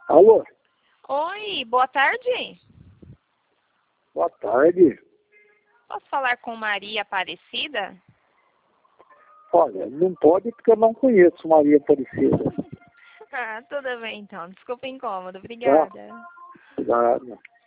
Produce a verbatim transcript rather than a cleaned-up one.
Alô? Oi, boa tarde. Boa tarde. Posso falar com Maria Aparecida? Olha, não pode porque eu não conheço Maria Aparecida. Ah, tudo bem então. Desculpa o incômodo. Obrigada. Tá? Obrigado.